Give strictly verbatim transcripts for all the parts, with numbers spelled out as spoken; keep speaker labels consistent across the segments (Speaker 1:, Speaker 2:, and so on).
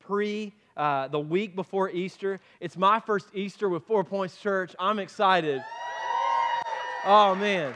Speaker 1: pre, uh, the week before Easter. It's my first Easter with Four Points Church. I'm excited. Oh, man.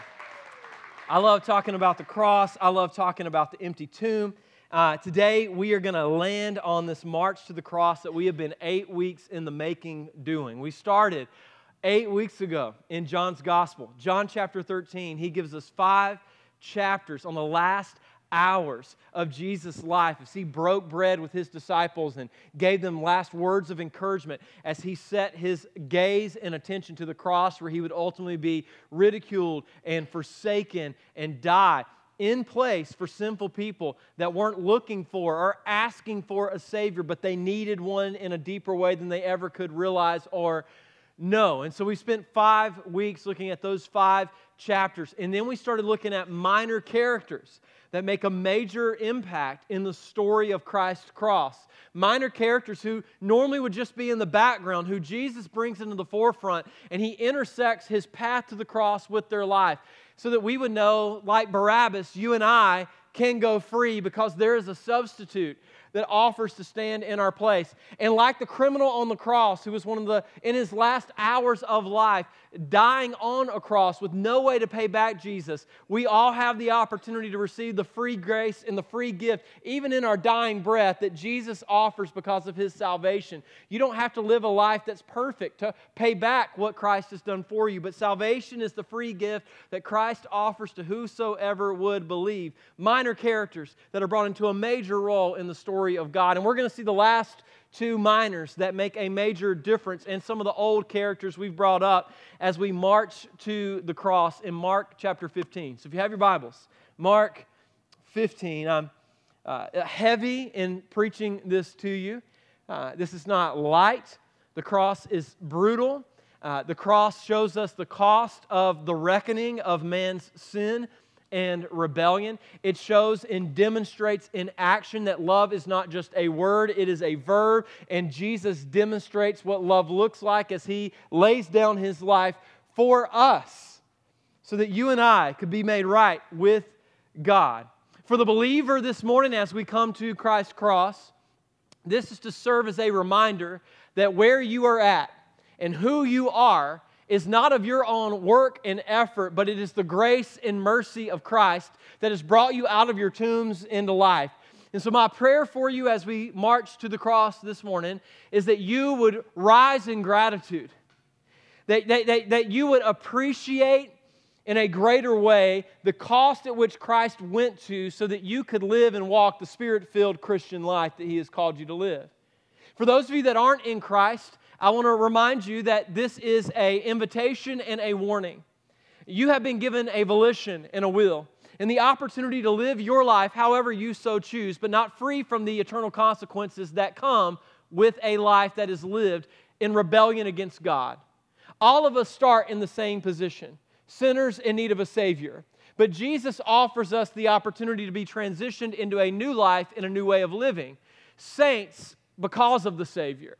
Speaker 1: I love talking about the cross. I love talking about the empty tomb. Uh, today, we are going to land on this march to the cross that we have been eight weeks in the making doing. We started eight weeks ago in John's Gospel. John chapter thirteen, he gives us five chapters on the last hours of Jesus' life as he broke bread with his disciples and gave them last words of encouragement as he set his gaze and attention to the cross where he would ultimately be ridiculed and forsaken and die in place for sinful people that weren't looking for or asking for a Savior, but they needed one in a deeper way than they ever could realize or know. And so we spent five weeks looking at those five chapters, and then we started looking at minor characters that make a major impact in the story of Christ's cross. Minor characters who normally would just be in the background, who Jesus brings into the forefront, and He intersects His path to the cross with their life, so that we would know, like Barabbas, you and I can go free because there is a substitute that offers to stand in our place. And like the criminal on the cross, who was one of the, in his last hours of life, dying on a cross with no way to pay back Jesus, we all have the opportunity to receive the free grace and the free gift, even in our dying breath, that Jesus offers because of His salvation. You don't have to live a life that's perfect to pay back what Christ has done for you, but salvation is the free gift that Christ offers to whosoever would believe. Minor characters that are brought into a major role in the story of God. And we're going to see the last two minors that make a major difference in some of the old characters we've brought up as we march to the cross in Mark chapter fifteen. So if you have your Bibles, Mark fifteen. I'm uh, heavy in preaching this to you. Uh, this is not light. The cross is brutal. Uh, the cross shows us the cost of the reckoning of man's sin and rebellion. It shows and demonstrates in action that love is not just a word, it is a verb, and Jesus demonstrates what love looks like as He lays down His life for us so that you and I could be made right with God. For the believer this morning, as we come to Christ's cross, this is to serve as a reminder that where you are at and who you are is not of your own work and effort, but it is the grace and mercy of Christ that has brought you out of your tombs into life. And so my prayer for you as we march to the cross this morning is that you would rise in gratitude, that, that, that, that you would appreciate in a greater way the cost at which Christ went to so that you could live and walk the Spirit-filled Christian life that He has called you to live. For those of you that aren't in Christ, I want to remind you that this is an invitation and a warning. You have been given a volition and a will and the opportunity to live your life however you so choose, but not free from the eternal consequences that come with a life that is lived in rebellion against God. All of us start in the same position, sinners in need of a Savior. But Jesus offers us the opportunity to be transitioned into a new life and a new way of living. Saints because of the Savior.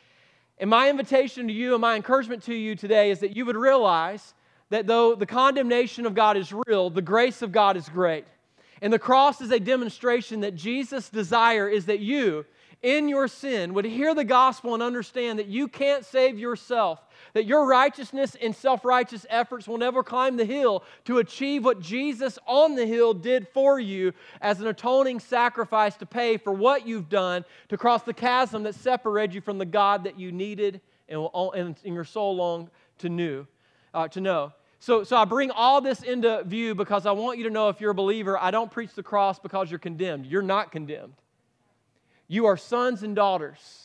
Speaker 1: And my invitation to you and my encouragement to you today is that you would realize that though the condemnation of God is real, the grace of God is great. And the cross is a demonstration that Jesus' desire is that you, in your sin, would hear the gospel and understand that you can't save yourself, that your righteousness and self-righteous efforts will never climb the hill to achieve what Jesus on the hill did for you as an atoning sacrifice to pay for what you've done to cross the chasm that separated you from the God that you needed and, and your soul longed to, knew, uh, to know. So, so I bring all this into view because I want you to know if you're a believer, I don't preach the cross because you're condemned. You're not condemned. You are sons and daughters.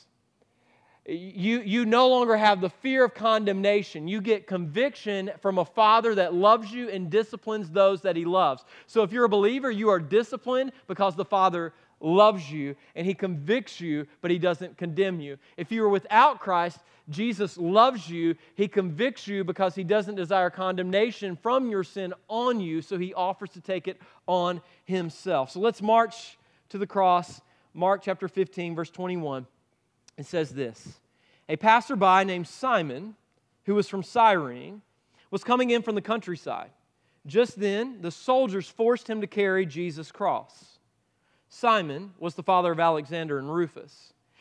Speaker 1: You, you no longer have the fear of condemnation. You get conviction from a Father that loves you and disciplines those that He loves. So if you're a believer, you are disciplined because the Father loves you and He convicts you, but He doesn't condemn you. If you are without Christ, Jesus loves you. He convicts you because He doesn't desire condemnation from your sin on you, so He offers to take it on Himself. So let's march to the cross. Mark chapter fifteen, verse twenty-one. It says this: a passerby named Simon, who was from Cyrene, was coming in from the countryside. Just then, the soldiers forced him to carry Jesus' cross. Simon was the father of Alexander and Rufus.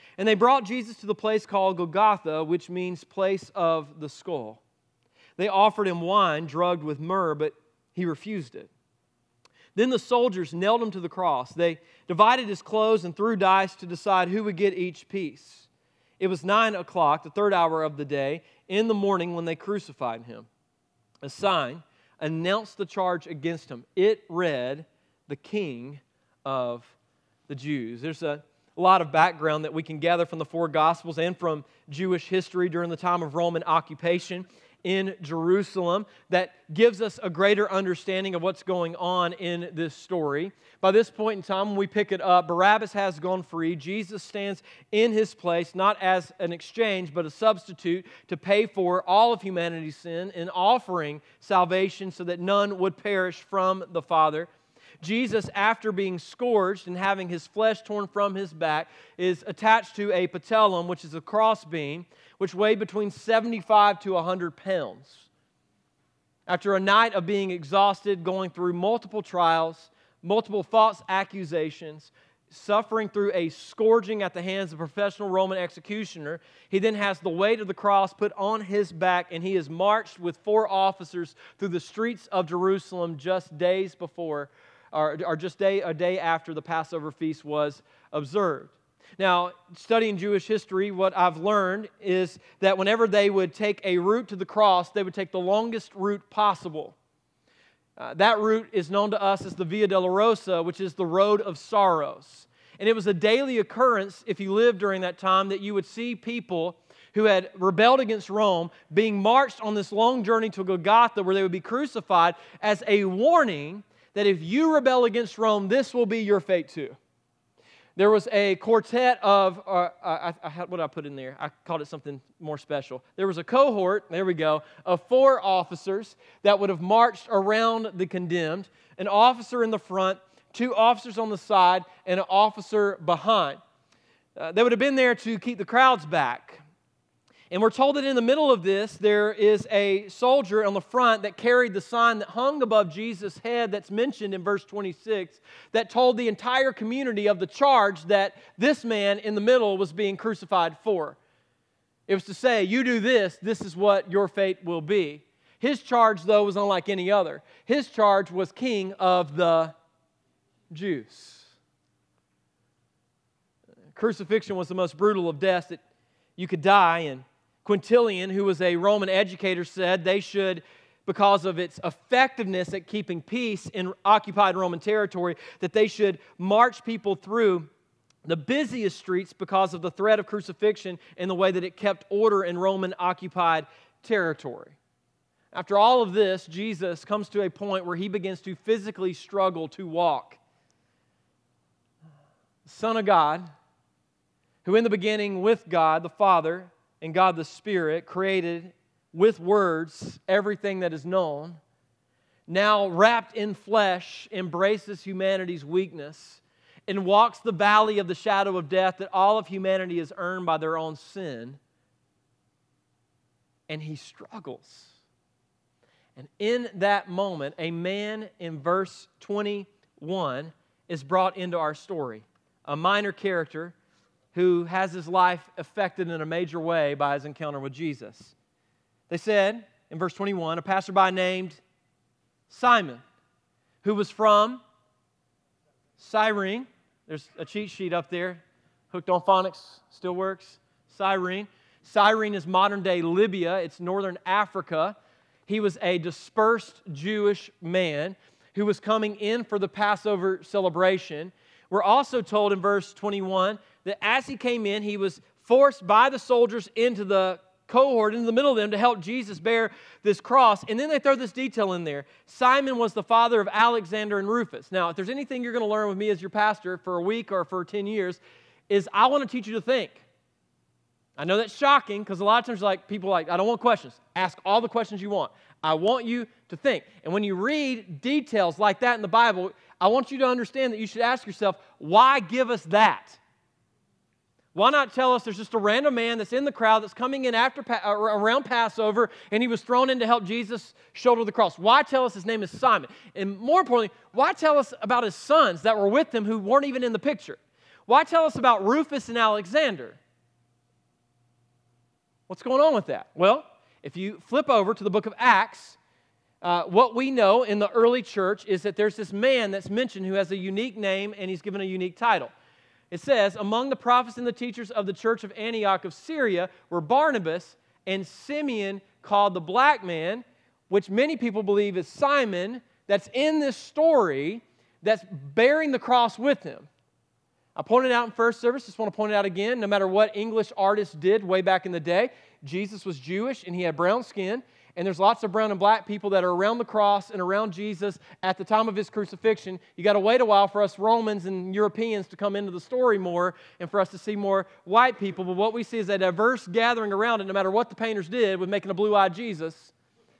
Speaker 1: And they brought Jesus to the place called Golgotha, which means place of the skull. They offered him wine drugged with myrrh, but he refused it. Then the soldiers nailed him to the cross. They divided his clothes and threw dice to decide who would get each piece. It was nine o'clock, the third hour of the day, in the morning when they crucified him. A sign announced the charge against him. It read, "The King of the Jews." There's a lot of background that we can gather from the four Gospels and from Jewish history during the time of Roman occupation in Jerusalem that gives us a greater understanding of what's going on in this story. By this point in time, when we pick it up, Barabbas has gone free. Jesus stands in his place, not as an exchange, but a substitute to pay for all of humanity's sin and offering salvation so that none would perish from the Father. Jesus, after being scourged and having his flesh torn from his back, is attached to a patellum, which is a crossbeam, which weighed between seventy-five to one hundred pounds. After a night of being exhausted, going through multiple trials, multiple false accusations, suffering through a scourging at the hands of a professional Roman executioner, he then has the weight of the cross put on his back, and he is marched with four officers through the streets of Jerusalem just days before, or, or just day, a day after the Passover feast was observed. Now, studying Jewish history, what I've learned is that whenever they would take a route to the cross, they would take the longest route possible. Uh, that route is known to us as the Via Dolorosa, which is the Road of Sorrows. And it was a daily occurrence, if you lived during that time, that you would see people who had rebelled against Rome being marched on this long journey to Golgotha where they would be crucified as a warning that if you rebel against Rome, this will be your fate too. There was a quartet of, uh, I, I, what did I put in there? I called it something more special. There was a cohort, there we go, of four officers that would have marched around the condemned, an officer in the front, two officers on the side, and an officer behind. Uh, they would have been there to keep the crowds back. And we're told that in the middle of this, there is a soldier on the front that carried the sign that hung above Jesus' head that's mentioned in verse twenty-six that told the entire community of the charge that this man in the middle was being crucified for. It was to say, you do this, this is what your fate will be. His charge, though, was unlike any other. His charge was King of the Jews. Crucifixion was the most brutal of deaths that you could die in. Quintilian, who was a Roman educator, said they should, because of its effectiveness at keeping peace in occupied Roman territory, that they should march people through the busiest streets because of the threat of crucifixion and the way that it kept order in Roman occupied territory. After all of this, Jesus comes to a point where he begins to physically struggle to walk. The Son of God, who in the beginning with God the Father and God the Spirit created with words everything that is known, now wrapped in flesh, embraces humanity's weakness and walks the valley of the shadow of death that all of humanity has earned by their own sin. And he struggles. And in that moment, a man in verse twenty-one is brought into our story, a minor character who has his life affected in a major way by his encounter with Jesus. They said, in verse twenty-one, a passerby named Simon, who was from Cyrene. There's a cheat sheet up there. Hooked on Phonics still works. Cyrene. Cyrene is modern-day Libya. It's northern Africa. He was a dispersed Jewish man who was coming in for the Passover celebration. We're also told in verse twenty-one that as he came in, he was forced by the soldiers into the cohort, into the middle of them, to help Jesus bear this cross. And then they throw this detail in there. Simon was the father of Alexander and Rufus. Now, if there's anything you're going to learn with me as your pastor for a week or for ten years, is I want to teach you to think. I know that's shocking because a lot of times like people are like, I don't want questions. Ask all the questions you want. I want you to think. And when you read details like that in the Bible, I want you to understand that you should ask yourself, why give us that? Why not tell us there's just a random man that's in the crowd that's coming in after around Passover and he was thrown in to help Jesus shoulder the cross? Why tell us his name is Simon? And more importantly, why tell us about his sons that were with him who weren't even in the picture? Why tell us about Rufus and Alexander? What's going on with that? Well, if you flip over to the book of Acts, uh, what we know in the early church is that there's this man that's mentioned who has a unique name and he's given a unique title. It says, among the prophets and the teachers of the church of Antioch of Syria were Barnabas and Simeon called the black man, which many people believe is Simon, that's in this story that's bearing the cross with him. I pointed out in first service, just want to point it out again, no matter what English artists did way back in the day, Jesus was Jewish and he had brown skin, and there's lots of brown and black people that are around the cross and around Jesus at the time of his crucifixion. You got to wait a while for us Romans and Europeans to come into the story more and for us to see more white people, but what we see is a diverse gathering around it, no matter what the painters did with making a blue-eyed Jesus.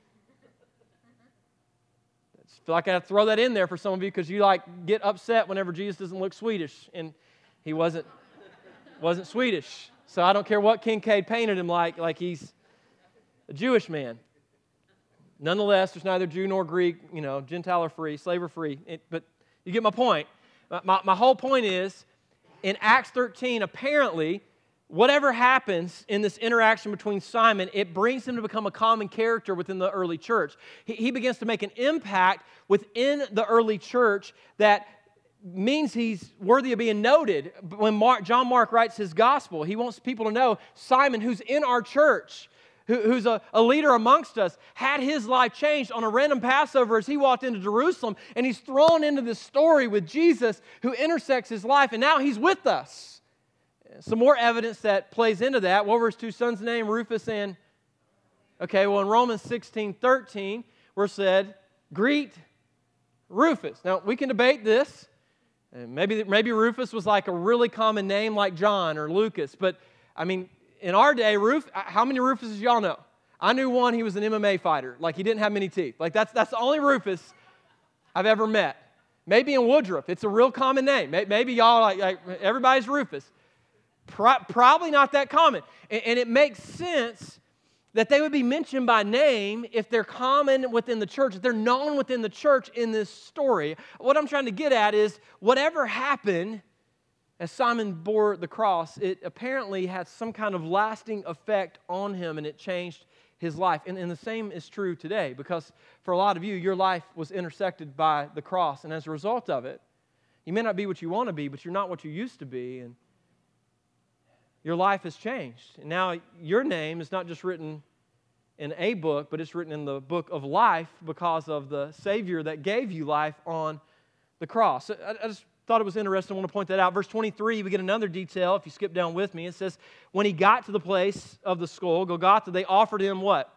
Speaker 1: I feel like I have to throw that in there for some of you because you like get upset whenever Jesus doesn't look Swedish, and he wasn't wasn't Swedish. So I don't care what Kincaid painted him like, like he's a Jewish man. Nonetheless, there's neither Jew nor Greek, you know, Gentile or free, slave or free. It, but you get my point. My, my whole point is, in Acts thirteen, apparently, whatever happens in this interaction between Simon, it brings him to become a common character within the early church. He, he begins to make an impact within the early church that means he's worthy of being noted. When Mark, John Mark writes his gospel, he wants people to know Simon, who's in our church, who, who's a, a leader amongst us, had his life changed on a random Passover as he walked into Jerusalem, and he's thrown into this story with Jesus who intersects his life, and now he's with us. Some more evidence that plays into that. What were his two sons' name? Rufus and... Okay, well, in Romans sixteen thirteen, we're said, greet Rufus. Now, we can debate this. And maybe, maybe Rufus was like a really common name like John or Lucas. But, I mean, in our day, Ruf, how many Rufuses y'all know? I knew one, he was an M M A fighter. Like, he didn't have many teeth. Like, that's, that's the only Rufus I've ever met. Maybe in Woodruff. It's a real common name. Maybe y'all, like, like everybody's Rufus. Pro- probably not that common. And, and it makes sense that they would be mentioned by name if they're common within the church, if they're known within the church in this story. What I'm trying to get at is whatever happened as Simon bore the cross, it apparently had some kind of lasting effect on him, and it changed his life. And, and the same is true today, because for a lot of you, your life was intersected by the cross, and as a result of it, you may not be what you want to be, but you're not what you used to be, and your life has changed. And now your name is not just written in a book, but it's written in the book of life because of the Savior that gave you life on the cross. I, I just thought it was interesting. I want to point that out. Verse twenty-three, we get another detail. If you skip down with me, it says, when he got to the place of the skull, Golgotha, they offered him what?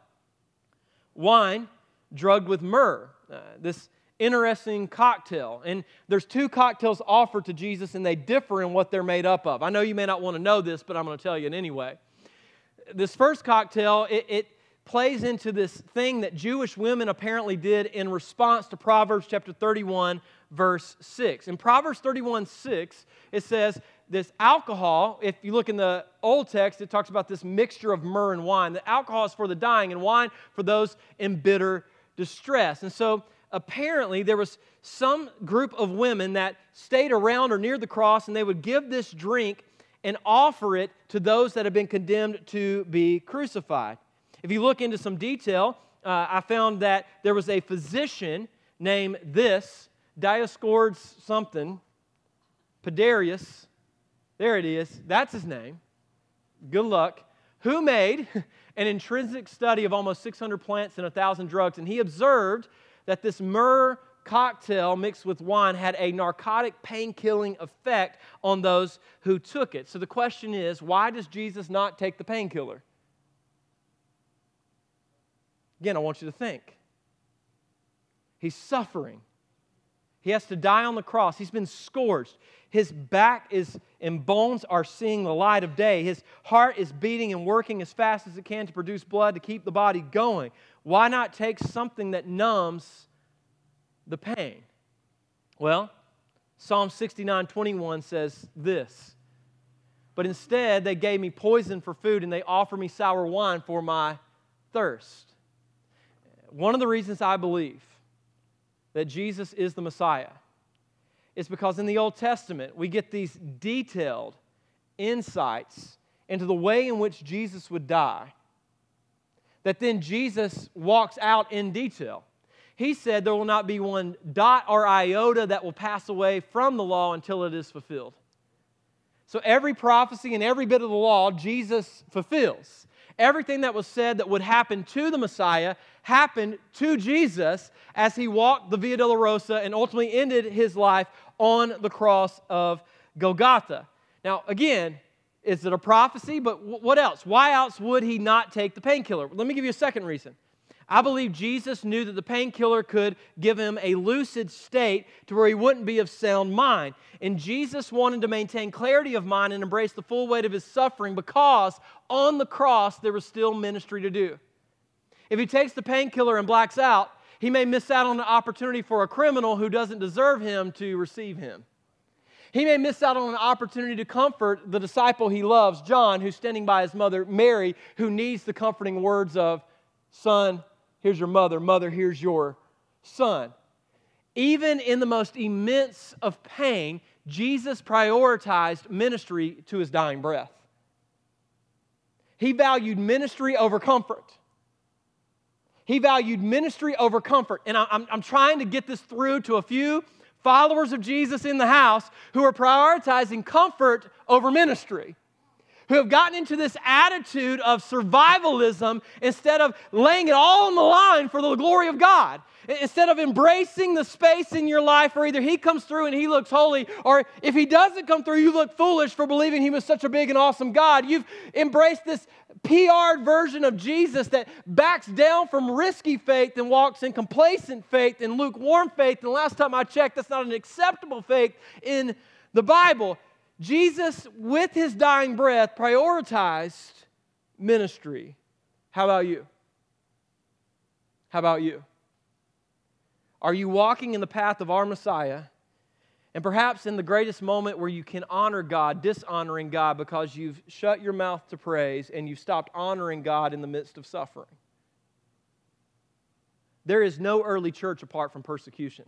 Speaker 1: Wine drugged with myrrh. Uh, this interesting cocktail. And there's two cocktails offered to Jesus, and they differ in what they're made up of. I know you may not want to know this, but I'm going to tell you it anyway. This first cocktail, it, it plays into this thing that Jewish women apparently did in response to Proverbs chapter thirty-one, verse six. In Proverbs thirty-one, six, it says this alcohol, if you look in the old text, it talks about this mixture of myrrh and wine. The alcohol is for the dying, and wine for those in bitter distress. And so apparently, there was some group of women that stayed around or near the cross, and they would give this drink and offer it to those that had been condemned to be crucified. If you look into some detail, uh, I found that there was a physician named this, Dioscordes something, Pedarius, there it is, that's his name, good luck, who made an intrinsic study of almost six hundred plants and one thousand drugs, and he observed that this myrrh cocktail mixed with wine had a narcotic pain-killing effect on those who took it. So the question is, why does Jesus not take the painkiller? Again, I want you to think. He's suffering. He has to die on the cross. He's been scourged. His back is and bones are seeing the light of day. His heart is beating and working as fast as it can to produce blood to keep the body going. Why not take something that numbs the pain? Well, Psalm sixty-nine twenty-one says this, but instead they gave me poison for food and they offered me sour wine for my thirst. One of the reasons I believe that Jesus is the Messiah is because in the Old Testament, we get these detailed insights into the way in which Jesus would die, that then Jesus walks out in detail. He said there will not be one dot or iota that will pass away from the law until it is fulfilled. So every prophecy and every bit of the law, Jesus fulfills. Everything that was said that would happen to the Messiah happened to Jesus as He walked the Via Dolorosa and ultimately ended His life on the cross of Golgotha. Now, again, is it a prophecy? But what else? Why else would He not take the painkiller? Let me give you a second reason. I believe Jesus knew that the painkiller could give Him a lucid state to where He wouldn't be of sound mind. And Jesus wanted to maintain clarity of mind and embrace the full weight of His suffering because on the cross there was still ministry to do. If He takes the painkiller and blacks out, He may miss out on an opportunity for a criminal who doesn't deserve Him to receive Him. He may miss out on an opportunity to comfort the disciple He loves, John, who's standing by his mother, Mary, who needs the comforting words of, "Son, here's your mother. Mother, here's your son." Even in the most immense of pain, Jesus prioritized ministry to His dying breath. He valued ministry over comfort. He valued ministry over comfort. And I'm, I'm trying to get this through to a few followers of Jesus in the house who are prioritizing comfort over ministry, who have gotten into this attitude of survivalism instead of laying it all on the line for the glory of God. Instead of embracing the space in your life where either He comes through and He looks holy, or if He doesn't come through, you look foolish for believing He was such a big and awesome God. You've embraced this P R'd version of Jesus that backs down from risky faith and walks in complacent faith and lukewarm faith. And last time I checked, that's not an acceptable faith in the Bible. Jesus, with His dying breath, prioritized ministry. How about you? How about you? Are you walking in the path of our Messiah, and perhaps in the greatest moment where you can honor God, dishonoring God because you've shut your mouth to praise and you've stopped honoring God in the midst of suffering? There is no early church apart from persecution.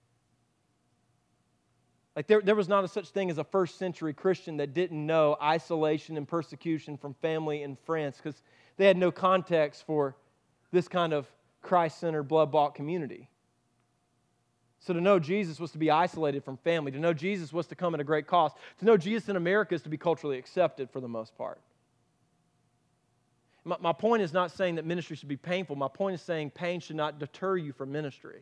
Speaker 1: Like there, there was not a such thing as a first century Christian that didn't know isolation and persecution from family and friends because they had no context for this kind of Christ-centered, blood-bought community. So to know Jesus was to be isolated from family. To know Jesus was to come at a great cost. To know Jesus in America is to be culturally accepted for the most part. My, my point is not saying that ministry should be painful. My point is saying pain should not deter you from ministry.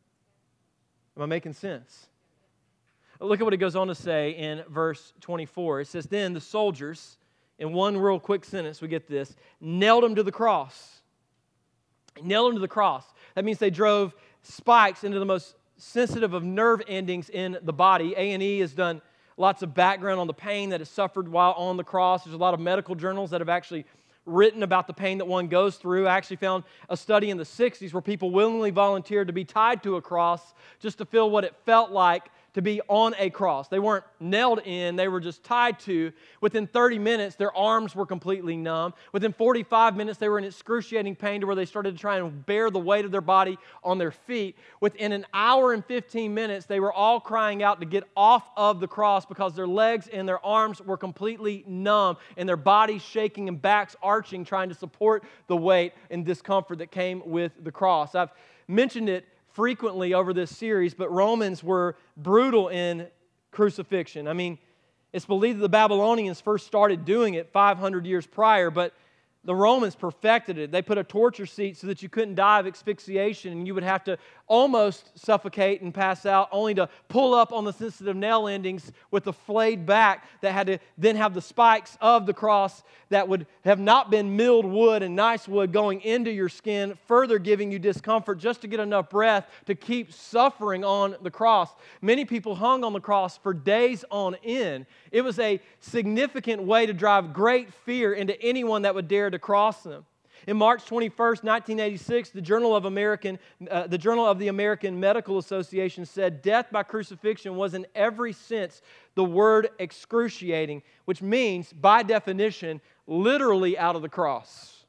Speaker 1: Am I making sense? Look at what it goes on to say in verse twenty-four. It says, "Then the soldiers," in one real quick sentence we get this, "nailed Him to the cross." Nailed Him to the cross. That means they drove spikes into the most sensitive of nerve endings in the body. A and E has done lots of background on the pain that is suffered while on the cross. There's a lot of medical journals that have actually written about the pain that one goes through. I actually found a study in the sixties where people willingly volunteered to be tied to a cross just to feel what it felt like to be on a cross. They weren't nailed in, they were just tied to. Within thirty minutes, their arms were completely numb. Within forty-five minutes, they were in excruciating pain to where they started to try and bear the weight of their body on their feet. Within an hour and fifteen minutes, they were all crying out to get off of the cross because their legs and their arms were completely numb and their bodies shaking and backs arching, trying to support the weight and discomfort that came with the cross. I've mentioned it frequently over this series, but Romans were brutal in crucifixion. I mean, it's believed that the Babylonians first started doing it five hundred years prior, but the Romans perfected it. They put a torture seat so that you couldn't die of asphyxiation and you would have to almost suffocate and pass out, only to pull up on the sensitive nail endings with the flayed back that had to then have the spikes of the cross that would have not been milled wood and nice wood going into your skin, further giving you discomfort just to get enough breath to keep suffering on the cross. Many people hung on the cross for days on end. It was a significant way to drive great fear into anyone that would dare to cross them. In March twenty-first, nineteen eighty-six, the Journal of American, uh, the Journal of the American Medical Association said death by crucifixion was in every sense the word excruciating, which means, by definition, literally out of the cross.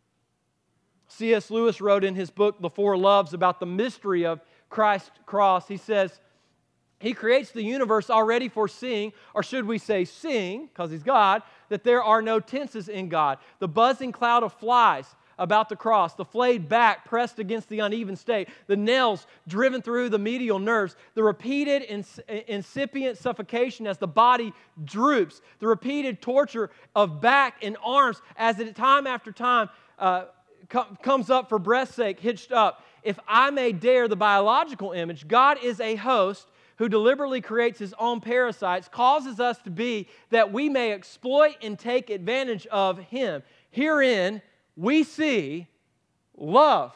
Speaker 1: C S Lewis wrote in his book, The Four Loves, about the mystery of Christ's cross. He says, He creates the universe already foreseeing, or should we say seeing, because He's God, that there are no tenses in God. The buzzing cloud of flies about the cross, the flayed back pressed against the uneven state, the nails driven through the medial nerves, the repeated ins- incipient suffocation as the body droops, the repeated torture of back and arms as it time after time uh, co- comes up for breath's sake, hitched up. If I may dare the biological image, God is a host who deliberately creates His own parasites, causes us to be that we may exploit and take advantage of Him. Herein, we see love.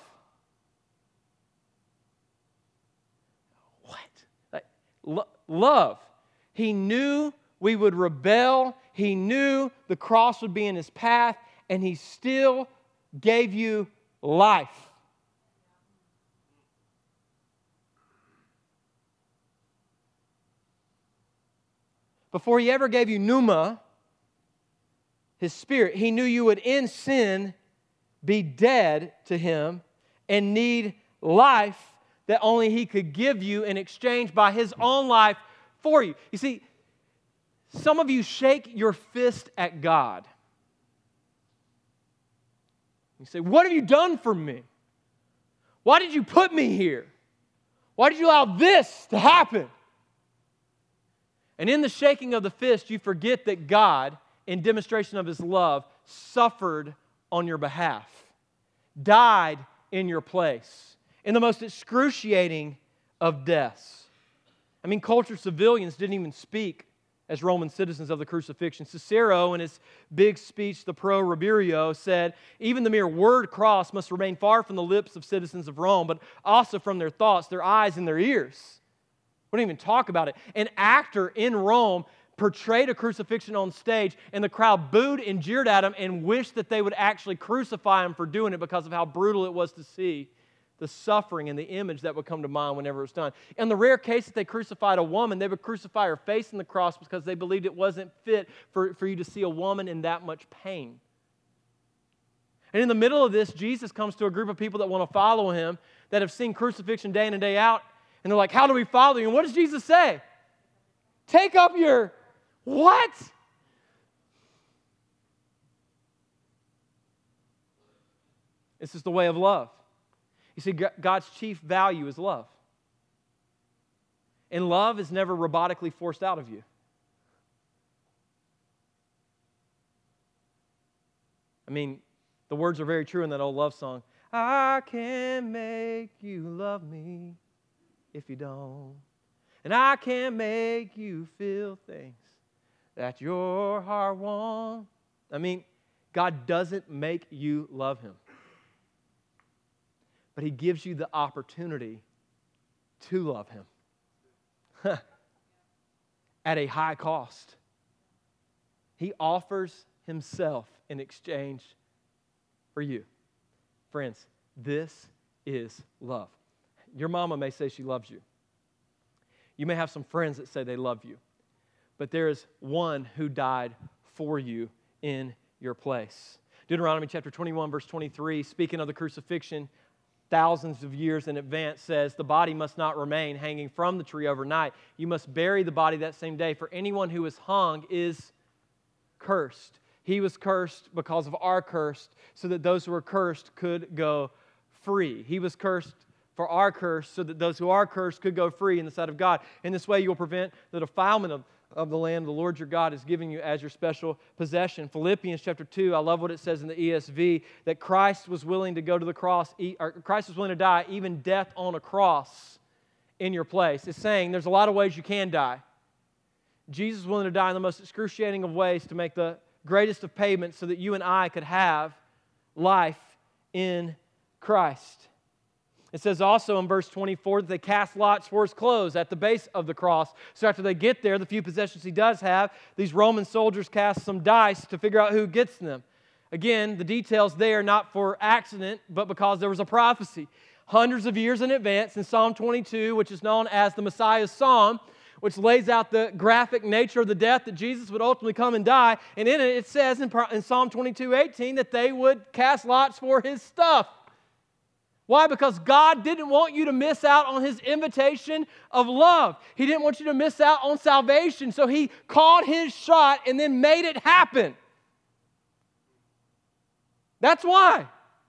Speaker 1: What? Like, lo- love. He knew we would rebel. He knew the cross would be in His path, and He still gave you life. Before He ever gave you pneuma, His Spirit, He knew you would in sin be dead to Him and need life that only He could give you in exchange by His own life for you. You see, some of you shake your fist at God. You say, what have you done for me? Why did you put me here? Why did you allow this to happen? And in the shaking of the fist, you forget that God, in demonstration of His love, suffered on your behalf, died in your place, in the most excruciating of deaths. I mean, cultured civilians didn't even speak as Roman citizens of the crucifixion. Cicero, in his big speech, the Pro Ruberio, said, even the mere word cross must remain far from the lips of citizens of Rome, but also from their thoughts, their eyes, and their ears. We don't even talk about it. An actor in Rome portrayed a crucifixion on stage, and the crowd booed and jeered at him and wished that they would actually crucify him for doing it because of how brutal it was to see the suffering and the image that would come to mind whenever it was done. In the rare case that they crucified a woman, they would crucify her face in the cross because they believed it wasn't fit for, for you to see a woman in that much pain. And in the middle of this, Jesus comes to a group of people that want to follow Him, that have seen crucifixion day in and day out, and they're like, how do we follow you? And what does Jesus say? Take up your, what? This is the way of love. You see, God's chief value is love. And love is never robotically forced out of you. I mean, the words are very true in that old love song. I can make you love me if you don't. And I can make you feel things that your heart wants. I mean, God doesn't make you love Him. But He gives you the opportunity to love Him at a high cost. He offers Himself in exchange for you. Friends, this is love. Your mama may say she loves you. You may have some friends that say they love you. But there is one who died for you in your place. Deuteronomy chapter twenty-one, verse twenty-three, speaking of the crucifixion, thousands of years in advance, says, the body must not remain hanging from the tree overnight. You must bury the body that same day, for anyone who is hung is cursed. He was cursed because of our curse, so that those who are cursed could go free. He was cursed for our curse, so that those who are cursed could go free in the sight of God. In this way, you will prevent the defilement of, of the land the Lord your God is giving you as your special possession. Philippians chapter two, I love what it says in the E S V, that Christ was willing to go to the cross, or Christ was willing to die, even death on a cross in your place. It's saying there's a lot of ways you can die. Jesus was willing to die in the most excruciating of ways to make the greatest of payments so that you and I could have life in Christ. It says also in verse twenty-four that they cast lots for His clothes at the base of the cross. So after they get there, the few possessions He does have, these Roman soldiers cast some dice to figure out who gets them. Again, the details there not for accident, but because there was a prophecy. Hundreds of years in advance in Psalm twenty-two, which is known as the Messiah's Psalm, which lays out the graphic nature of the death that Jesus would ultimately come and die. And in it, it says in Psalm twenty-two eighteen that they would cast lots for His stuff. Why? Because God didn't want you to miss out on His invitation of love. He didn't want you to miss out on salvation. So He called His shot and then made it happen. That's why.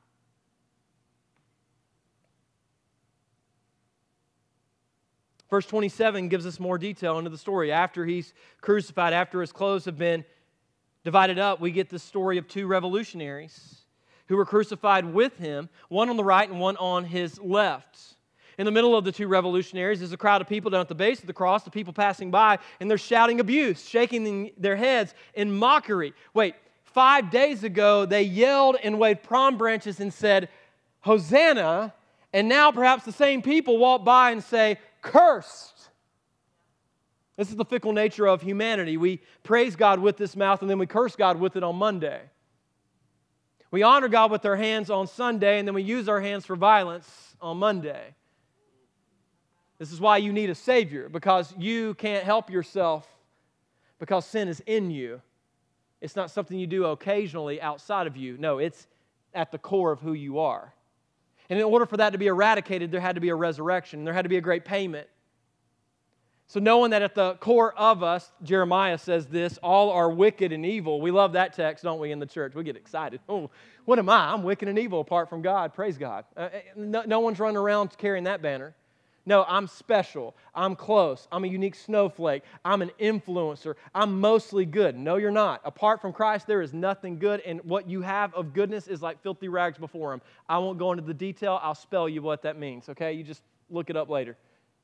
Speaker 1: Verse twenty-seven gives us more detail into the story. After He's crucified, after His clothes have been divided up, we get the story of two revolutionaries who were crucified with Him, one on the right and one on His left. In the middle of the two revolutionaries is a crowd of people down at the base of the cross, the people passing by, and they're shouting abuse, shaking their heads in mockery. Wait, five days ago they yelled and waved palm branches and said, Hosanna, and now perhaps the same people walk by and say, cursed. This is the fickle nature of humanity. We praise God with this mouth and then we curse God with it on Monday. We honor God with our hands on Sunday, and then we use our hands for violence on Monday. This is why you need a Savior, because you can't help yourself, because sin is in you. It's not something you do occasionally outside of you. No, it's at the core of who you are. And in order for that to be eradicated, there had to be a resurrection. There had to be a great payment. So knowing that at the core of us, Jeremiah says this, all are wicked and evil. We love that text, don't we, in the church? We get excited. Oh, what am I? I'm wicked and evil apart from God. Praise God. Uh, no, no one's running around carrying that banner. No, I'm special. I'm close. I'm a unique snowflake. I'm an influencer. I'm mostly good. No, you're not. Apart from Christ, there is nothing good, and what you have of goodness is like filthy rags before Him. I won't go into the detail. I'll spell you what that means, okay? You just look it up later.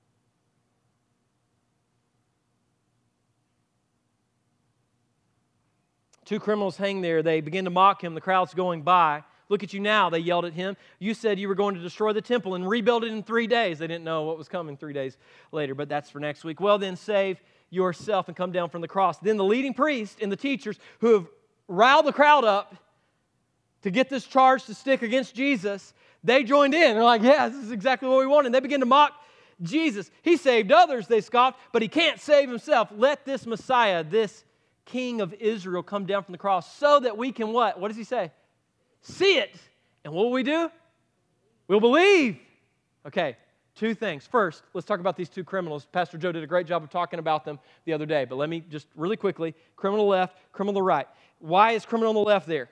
Speaker 1: Two criminals hang there. They begin to mock Him. The crowd's going by. Look at you now, they yelled at Him. You said you were going to destroy the temple and rebuild it in three days. They didn't know what was coming three days later, but that's for next week. Well, then save yourself and come down from the cross. Then the leading priests and the teachers who have riled the crowd up to get this charge to stick against Jesus, they joined in. They're like, yeah, this is exactly what we wanted. And they begin to mock Jesus. He saved others, they scoffed, but He can't save Himself. Let this Messiah, this King of Israel, come down from the cross so that we can what? What does He say? See it. And what will we do? We'll believe. Okay, two things. First, let's talk about these two criminals. Pastor Joe did a great job of talking about them the other day, but let me just really quickly, criminal left, criminal right. Why is criminal on the left there?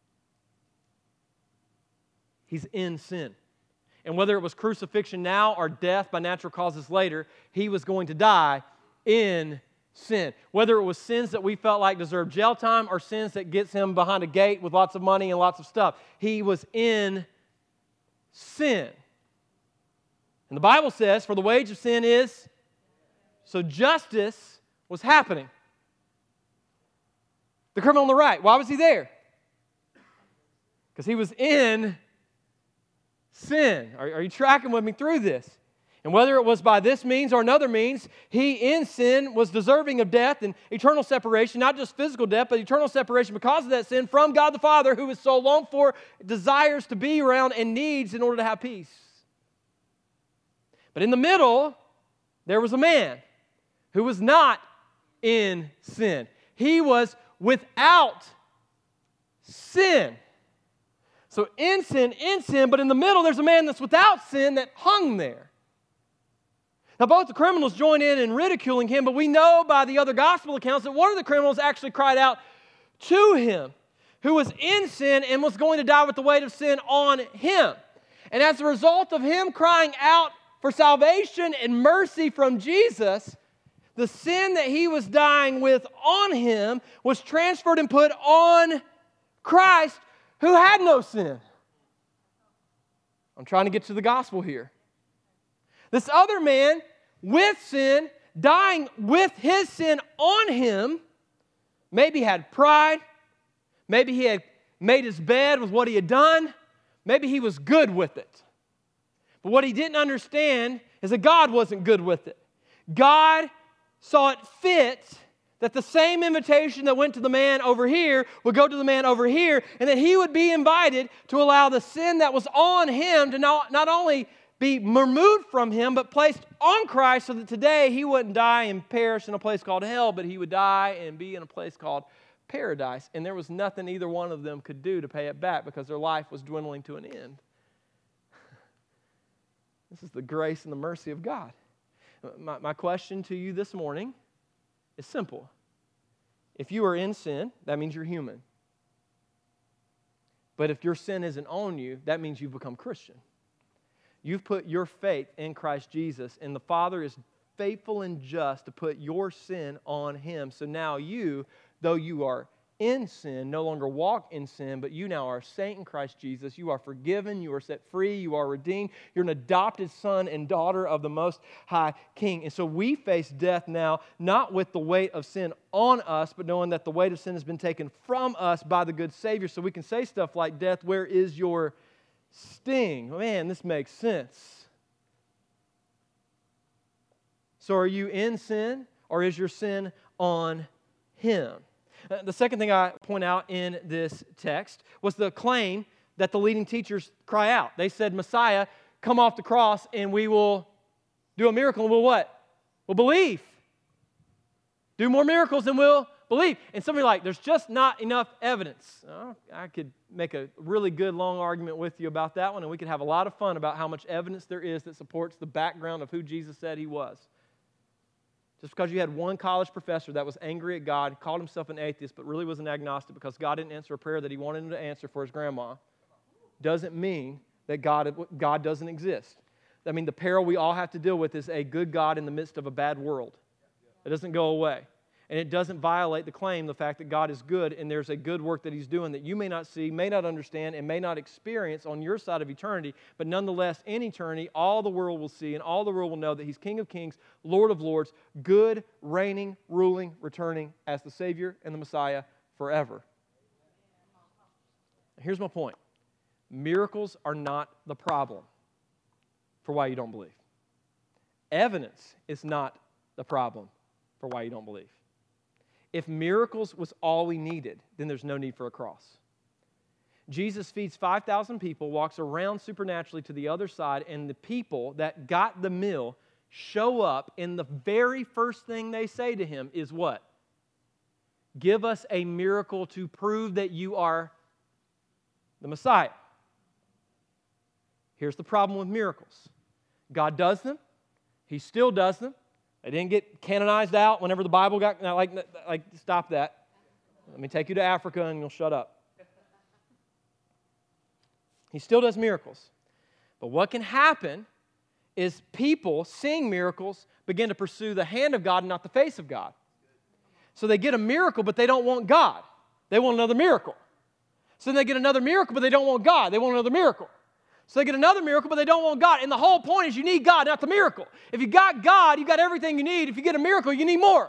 Speaker 1: He's in sin. And whether it was crucifixion now or death by natural causes later, he was going to die in sin. Whether it was sins that we felt like deserved jail time or sins that gets him behind a gate with lots of money and lots of stuff, he was in sin. And the Bible says, for the wage of sin is, so justice was happening. The criminal on the right, why was he there? Because he was in sin. Are, are you tracking with me through this? And whether it was by this means or another means, he in sin was deserving of death and eternal separation, not just physical death, but eternal separation because of that sin from God the Father, who is so longed for, desires to be around, and needs in order to have peace. But in the middle, there was a man who was not in sin. He was without sin. So in sin, in sin, but in the middle, there's a man that's without sin that hung there. Now, both the criminals join in in ridiculing him, but we know by the other gospel accounts that one of the criminals actually cried out to him, who was in sin and was going to die with the weight of sin on him. And as a result of him crying out for salvation and mercy from Jesus, the sin that he was dying with on him was transferred and put on Christ, who had no sin. I'm trying to get to the gospel here. This other man with sin, dying with his sin on him, maybe had pride, maybe he had made his bed with what he had done, maybe he was good with it. But what he didn't understand is that God wasn't good with it. God saw it fit that the same invitation that went to the man over here would go to the man over here, and that he would be invited to allow the sin that was on him to not, not only be removed from him, but placed on Christ, so that today he wouldn't die and perish in a place called hell, but he would die and be in a place called paradise. And there was nothing either one of them could do to pay it back because their life was dwindling to an end. This is the grace and the mercy of God. My, my question to you this morning is simple. If you are in sin, that means you're human. But if your sin isn't on you, that means you've become Christian. You've put your faith in Christ Jesus, and the Father is faithful and just to put your sin on Him. So now you, though you are in sin, no longer walk in sin, but you now are a saint in Christ Jesus. You are forgiven, you are set free, you are redeemed. You're an adopted son and daughter of the Most High King. And so we face death now, not with the weight of sin on us, but knowing that the weight of sin has been taken from us by the good Savior. So we can say stuff like, death, where is your sting? Man, this makes sense. So are you in sin, or is your sin on Him? The second thing I point out in this text was the claim that the leading teachers cry out. They said, Messiah, come off the cross and we will do a miracle and we'll what? We'll believe. Do more miracles and we'll believe. And somebody like, there's just not enough evidence. Oh, I could make a really good long argument with you about that one, and we could have a lot of fun about how much evidence there is that supports the background of who Jesus said He was. Just because you had one college professor that was angry at God, called himself an atheist, but really was an agnostic because God didn't answer a prayer that he wanted him to answer for his grandma, doesn't mean that God, God doesn't exist. I mean, the peril we all have to deal with is a good God in the midst of a bad world. It doesn't go away. And it doesn't violate the claim, the fact that God is good and there's a good work that He's doing that you may not see, may not understand, and may not experience on your side of eternity. But nonetheless, in eternity, all the world will see and all the world will know that He's King of Kings, Lord of Lords, good, reigning, ruling, returning as the Savior and the Messiah forever. Here's my point. Miracles are not the problem for why you don't believe. Evidence is not the problem for why you don't believe. If miracles was all we needed, then there's no need for a cross. Jesus feeds five thousand people, walks around supernaturally to the other side, and the people that got the meal show up, and the very first thing they say to Him is what? Give us a miracle to prove that you are the Messiah. Here's the problem with miracles. God does them. He still does them. They didn't get canonized out whenever the Bible got, like, like, stop that. Let me take you to Africa and you'll shut up. He still does miracles. But what can happen is people seeing miracles begin to pursue the hand of God and not the face of God. So they get a miracle, but they don't want God. They want another miracle. So then they get another miracle, but they don't want God. They want another miracle. So they get another miracle, but they don't want God. And the whole point is you need God, not the miracle. If you got God, you got everything you need. If you get a miracle, you need more.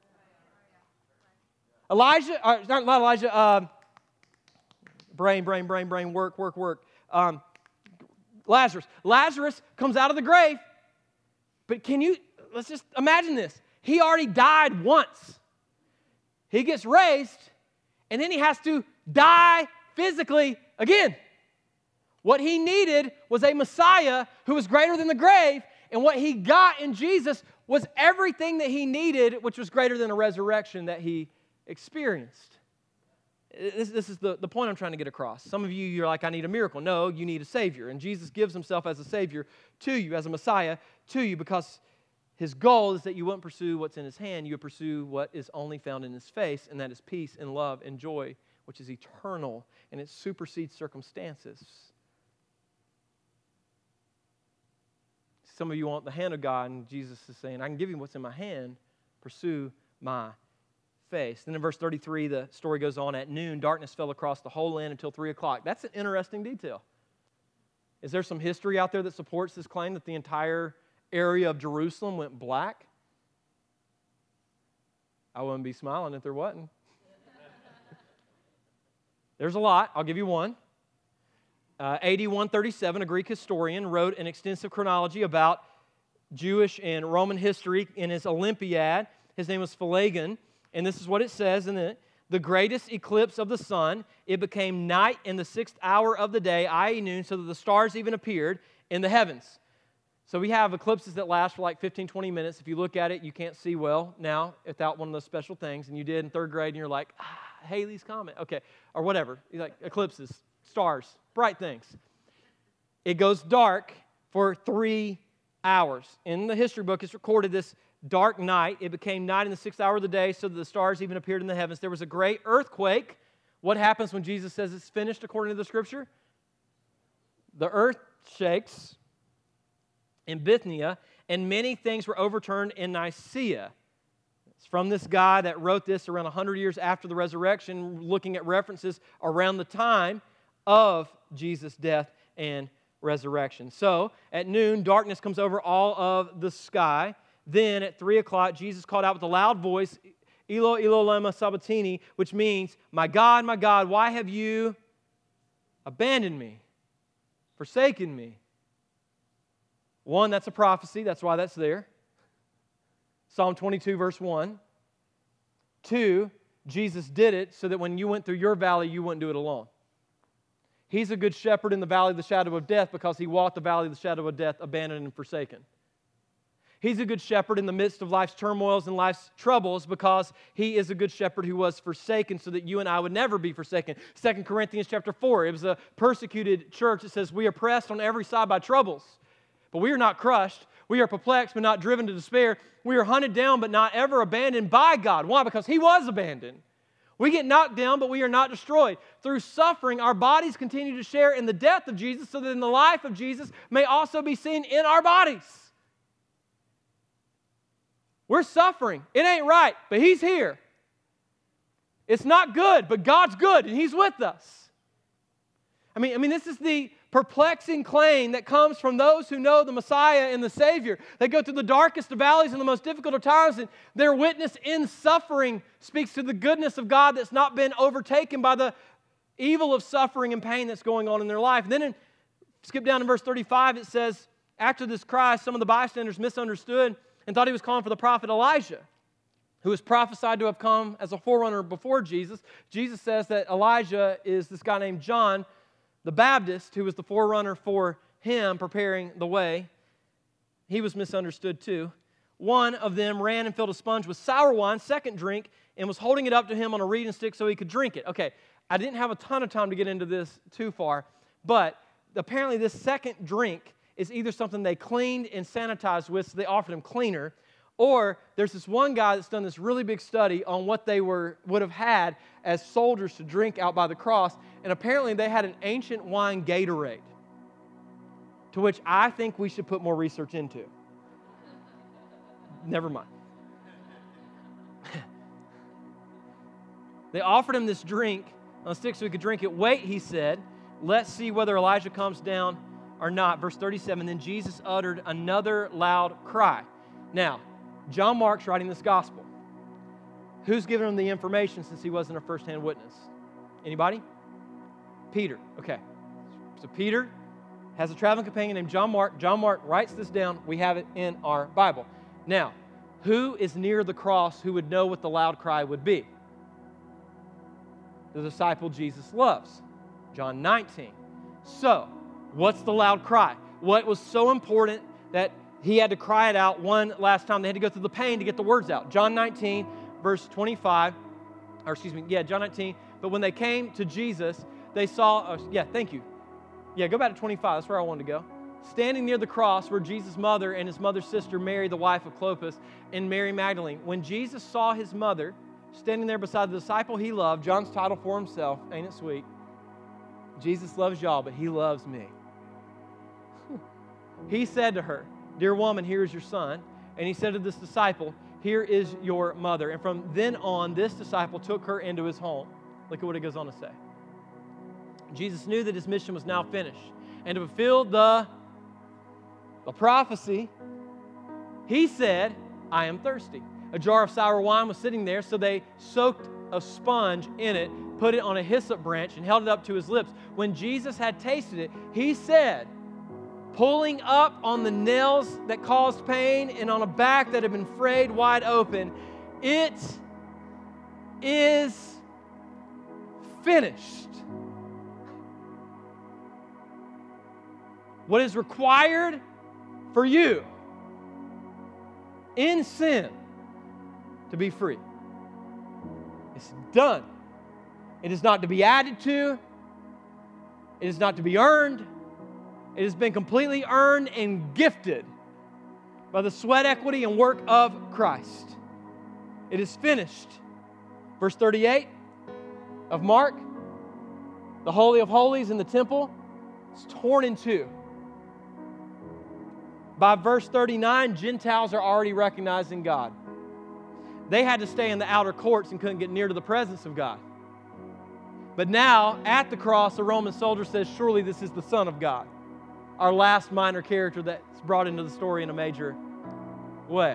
Speaker 1: Elijah, uh, not, not Elijah, uh, brain, brain, brain, brain, work, work, work. Um, Lazarus. Lazarus comes out of the grave, but can you, let's just imagine this. He already died once. He gets raised, and then he has to die physically again. What he needed was a Messiah who was greater than the grave, and what he got in Jesus was everything that he needed, which was greater than a resurrection that he experienced. This, this is the, the point I'm trying to get across. Some of you, you're like, I need a miracle. No, you need a Savior, and Jesus gives Himself as a Savior to you, as a Messiah to you, because His goal is that you wouldn't pursue what's in His hand, you would pursue what is only found in His face, and that is peace and love and joy, which is eternal, and it supersedes circumstances. Some of you want the hand of God, and Jesus is saying, I can give you what's in my hand. Pursue my face. Then in verse thirty-three, the story goes on. At noon, darkness fell across the whole land until three o'clock. That's an interesting detail. Is there some history out there that supports this claim that the entire area of Jerusalem went black? I wouldn't be smiling if there wasn't. There's a lot. I'll give you one. Uh, A D one thirty-seven, a Greek historian, wrote an extensive chronology about Jewish and Roman history in his Olympiad. His name was Phlegon, and this is what it says in it. The greatest eclipse of the sun, it became night in the sixth hour of the day, that is noon, so that the stars even appeared in the heavens. So we have eclipses that last for like fifteen, twenty minutes. If you look at it, you can't see well now without one of those special things, and you did in third grade, and you're like, ah, Halley's Comet, okay, or whatever. You're like eclipses, stars, bright things. It goes dark for three hours. In the history book, it's recorded this dark night. It became night in the sixth hour of the day, so that the stars even appeared in the heavens. There was a great earthquake. What happens when Jesus says it's finished according to the Scripture? The earth shakes in Bithynia, and many things were overturned in Nicaea. It's from this guy that wrote this around one hundred years after the resurrection, looking at references around the time of Jesus' death and resurrection. So, at noon, darkness comes over all of the sky. Then, at three o'clock, Jesus called out with a loud voice, Eloi, Eloi, lema sabachthani, which means, my God, my God, why have you abandoned me, forsaken me? One, that's a prophecy. That's why that's there. Psalm twenty-two, verse one. Two, Jesus did it so that when you went through your valley, you wouldn't do it alone. He's a good shepherd in the valley of the shadow of death because he walked the valley of the shadow of death, abandoned and forsaken. He's a good shepherd in the midst of life's turmoils and life's troubles because he is a good shepherd who was forsaken so that you and I would never be forsaken. Second Corinthians chapter four, it was a persecuted church. It says, we are pressed on every side by troubles, but we are not crushed. We are perplexed, but not driven to despair. We are hunted down, but not ever abandoned by God. Why? Because he was abandoned. We get knocked down, but we are not destroyed. Through suffering, our bodies continue to share in the death of Jesus so that in the life of Jesus may also be seen in our bodies. We're suffering. It ain't right, but he's here. It's not good, but God's good, and he's with us. I mean, I mean, this is the perplexing claim that comes from those who know the Messiah and the Savior. They go through the darkest of valleys and the most difficult of times, and their witness in suffering speaks to the goodness of God that's not been overtaken by the evil of suffering and pain that's going on in their life. And then in, skip down to verse thirty-five, it says, after this cry, some of the bystanders misunderstood and thought he was calling for the prophet Elijah, who was prophesied to have come as a forerunner before Jesus. Jesus says that Elijah is this guy named John the Baptist, who was the forerunner for him, preparing the way. He was misunderstood too. One of them ran and filled a sponge with sour wine, second drink, and was holding it up to him on a reeding stick so he could drink it. Okay, I didn't have a ton of time to get into this too far, but apparently this second drink is either something they cleaned and sanitized with, so they offered him cleaner, or there's this one guy that's done this really big study on what they were would have had as soldiers to drink out by the cross, and apparently they had an ancient wine Gatorade, to which I think we should put more research into. Never mind. They offered him this drink on a stick so he could drink it. Wait, he said, let's see whether Elijah comes down or not. Verse thirty-seven, then Jesus uttered another loud cry. Now, John Mark's writing this gospel. Who's giving him the information since he wasn't a first-hand witness? Anybody? Peter. Okay. So Peter has a traveling companion named John Mark. John Mark writes this down. We have it in our Bible. Now, who is near the cross who would know what the loud cry would be? The disciple Jesus loves. John nineteen. So, what's the loud cry? What was so important that he had to cry it out one last time? They had to go through the pain to get the words out. John nineteen, verse twenty-five, or excuse me, yeah, John nineteen. But when they came to Jesus, they saw, uh, yeah, thank you. Yeah, go back to twenty-five. That's where I wanted to go. Standing near the cross were Jesus' mother and his mother's sister, Mary, the wife of Clopas, and Mary Magdalene. When Jesus saw his mother standing there beside the disciple he loved, John's title for himself, ain't it sweet? Jesus loves y'all, but he loves me. He said to her, dear woman, here is your son. And he said to this disciple, here is your mother. And from then on, this disciple took her into his home. Look at what it goes on to say. Jesus knew that his mission was now finished. And to fulfill the, the prophecy, he said, I am thirsty. A jar of sour wine was sitting there, so they soaked a sponge in it, put it on a hyssop branch, and held it up to his lips. When Jesus had tasted it, he said, pulling up on the nails that caused pain and on a back that had been frayed wide open, it is finished. What is required for you in sin to be free? It's done. It is not to be added to. It is not to be earned. It has been completely earned and gifted by the sweat equity and work of Christ. It is finished. Verse thirty-eight of Mark, the Holy of Holies in the temple is torn in two. By verse thirty-nine, Gentiles are already recognizing God. They had to stay in the outer courts and couldn't get near to the presence of God. But now, at the cross, a Roman soldier says, surely this is the Son of God. Our last minor character that's brought into the story in a major way.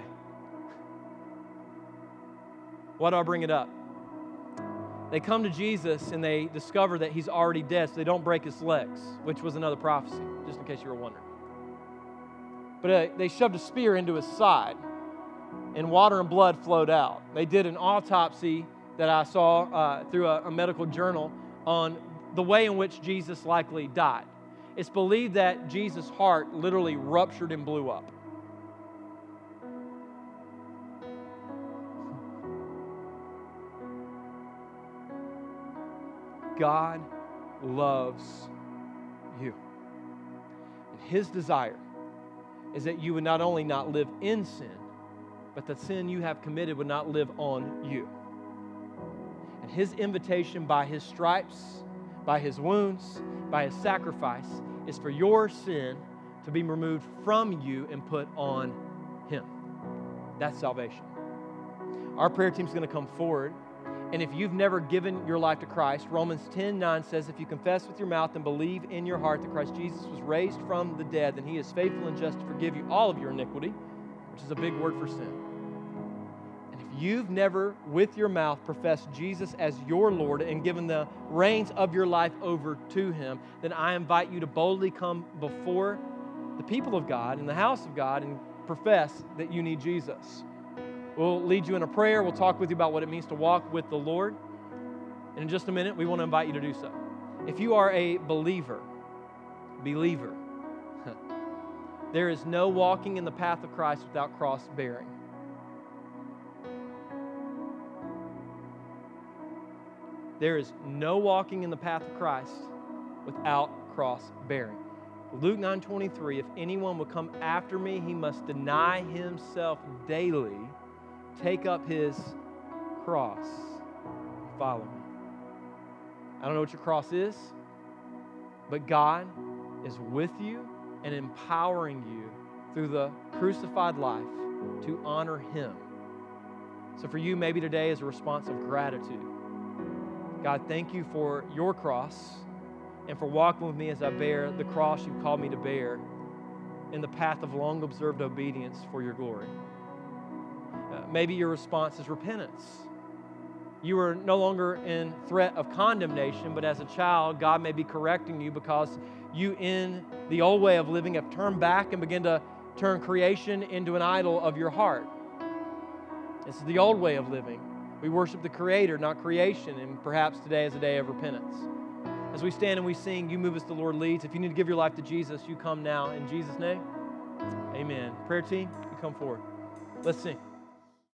Speaker 1: Why do I bring it up? They come to Jesus and they discover that He's already dead, so they don't break His legs, which was another prophecy, just in case you were wondering. But uh, they shoved a spear into His side, and water and blood flowed out. They did an autopsy that I saw uh, through a, a medical journal on the way in which Jesus likely died. It's believed that Jesus' heart literally ruptured and blew up. God loves you. And His desire is that you would not only not live in sin, but the sin you have committed would not live on you. And His invitation by His stripes, by His wounds, by His sacrifice, is for your sin to be removed from you and put on Him. That's salvation. Our prayer team is going to come forward. And if you've never given your life to Christ, Romans ten nine says, if you confess with your mouth and believe in your heart that Christ Jesus was raised from the dead, then He is faithful and just to forgive you all of your iniquity, which is a big word for sin. And if you've never with your mouth professed Jesus as your Lord and given the reins of your life over to Him, then I invite you to boldly come before the people of God in the house of God and profess that you need Jesus. We'll lead you in a prayer. We'll talk with you about what it means to walk with the Lord. And in just a minute, we want to invite you to do so. If you are a believer, believer, there is no walking in the path of Christ without cross bearing. There is no walking in the path of Christ without cross bearing. Luke nine twenty-three, if anyone will come after me, he must deny himself daily, take up his cross, and follow me. I don't know what your cross is, but God is with you and empowering you through the crucified life to honor Him. So for you, maybe today is a response of gratitude. God, thank you for your cross and for walking with me as I bear the cross you've called me to bear in the path of long-observed obedience for your glory. Uh, maybe your response is repentance. You are no longer in threat of condemnation, but as a child, God may be correcting you because you, in the old way of living, have turned back and begin to turn creation into an idol of your heart. This is the old way of living. We worship the Creator, not creation, and perhaps today is a day of repentance. As we stand and we sing, you move as the Lord leads. If you need to give your life to Jesus, you come now. In Jesus' name, amen. Prayer team, you come forward. Let's sing.